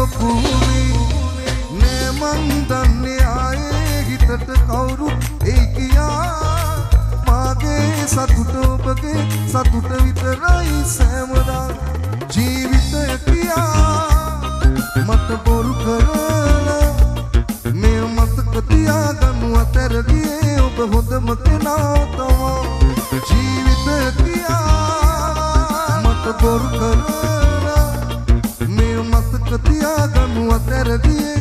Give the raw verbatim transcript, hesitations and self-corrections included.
ලොකු නේ මන් දන්නේ ආයේ හිතට කවුරුත් ඒ කියා මාගේ සතුට ඔබගේ සතුට විතරයි සෑමදා ජීවිතය කියා මට බොරු කරලා මේ මතක තියාගනු අතර ගියේ ඔබ හොඳම කෙනා තමයි ජීවිතය කියා මට බොරු කරලා මේ මතක තියාගනු අතර ගියේ